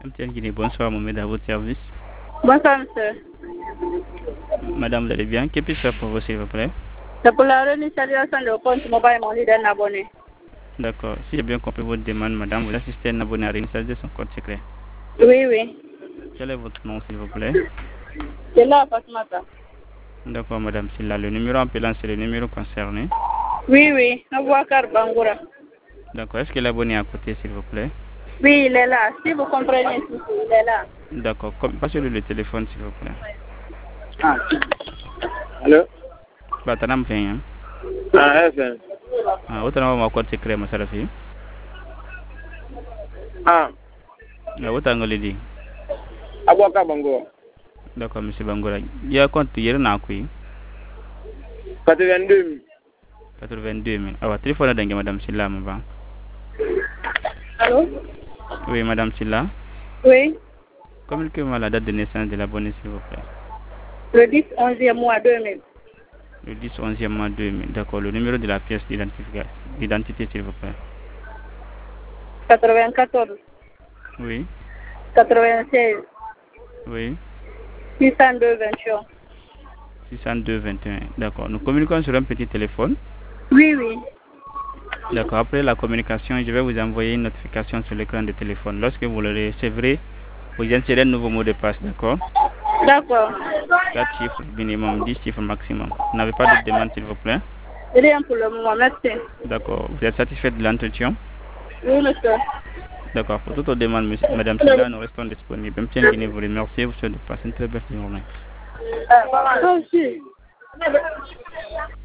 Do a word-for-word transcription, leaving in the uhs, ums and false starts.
M T N Guinée, bonsoir, Mohamed, à votre service. Bonsoir, monsieur. Madame, vous allez bien? Que puis-je faire pour vous, s'il vous plaît? C'est pour la réinitialisation de compte mobile money d'un abonné. D'accord. Si j'ai bien compris votre demande, madame, vous assistez à un abonné à réinitialiser son compte secret. Oui, oui. Quel est votre nom, s'il vous plaît? C'est là, Fatmata. D'accord, madame Silla. Le numéro appelant, c'est le numéro concerné. Oui, oui. Nabouakar Bangoura. D'accord. Est-ce que l'abonné est à côté, s'il vous plaît? Oui, il est là. Si vous comprenez, il est là. D'accord. Passez-lui le téléphone, s'il vous plaît. Ah. Allô? Batanam fait, hein? Ah, c'est Ah, autant mon compte secret, ma salafi. Ah, Ah, autant que dit. Abouaka Bango. D'accord, monsieur Bangoura. Il y a un compte hier, n'a quoi? quatre-vingt-deux mille. quatre-vingt-deux mille. Ah, votre téléphone est dingue, madame Silla, ma banque. Allô? Oui, madame Silla. Oui. Communiquez-moi la date de naissance de l'abonné, s'il vous plaît. Le dix onzième mois deux mille. Le dix onzième mois deux mille. D'accord. Le numéro de la pièce d'identité, s'il vous plaît. quatre-vingt-quatorze. Oui. quatre-vingt-seize. Oui. six cent deux vingt et un. six cent deux vingt et un. D'accord. Nous communiquons sur un petit téléphone. Oui, oui. D'accord. Après la communication, je vais vous envoyer une notification sur l'écran de téléphone. Lorsque vous le recevrez, vous insérez un nouveau mot de passe. D'accord. D'accord. quatre chiffres minimum, dix chiffres maximum. Vous n'avez pas de demande, s'il vous plaît? Rien pour le moment, merci. D'accord. Vous êtes satisfait de l'entretien? Oui, monsieur. D'accord. Pour toute autre demande, monsieur, madame Silla, nous restons disponibles. M T N Guinée vous remercie. Vous souhaite de passer une très belle journée. Ah, aussi.